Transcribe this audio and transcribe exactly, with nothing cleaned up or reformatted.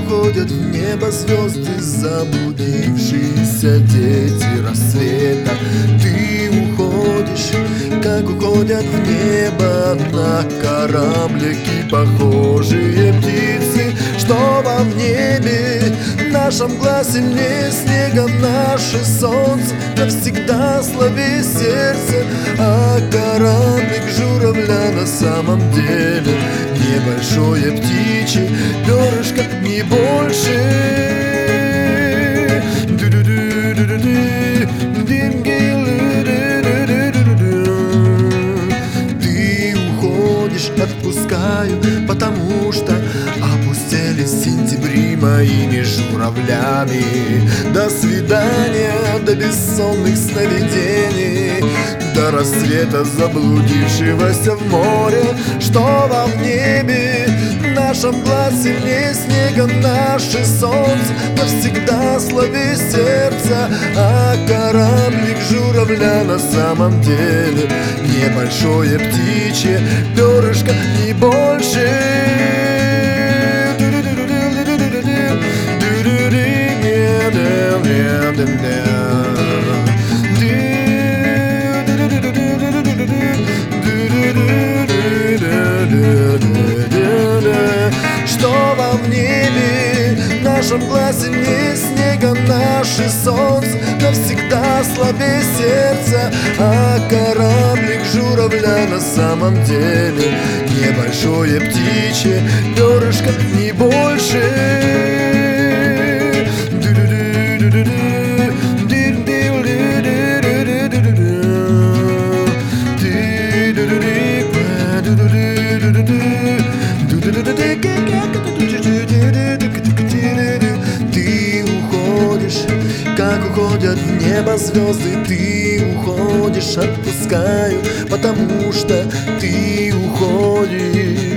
уходят в небо звезды, заблудившиеся дети рассвета. Ты уходишь, как уходят в небо на кораблики похожие птицы, что во в небе наша мгла сильнее снега, наше солнце навсегда слабее сердце, а кораблик журавля на самом деле небольшое птичье перышко, не больше. Ты уходишь, отпускаю, потому что опустили сентябри моими журавлями. До свидания, до бессонных сновидений, до рассвета заблудившегося в море, что во в небе наша мгла сильнее снега, наше солнце навсегда слабее сердца, а кораблик журавля на самом деле небольшое птичье перышко, не больше. Что во в небе наша мгла сильнее снега, наше солнце навсегда слабее сердца, а кораблик журавля на самом деле небольшое птичье перышко, не больше. Ты уходишь, как уходят в небо звезды. Ты уходишь, отпускаю, потому что ты уходишь.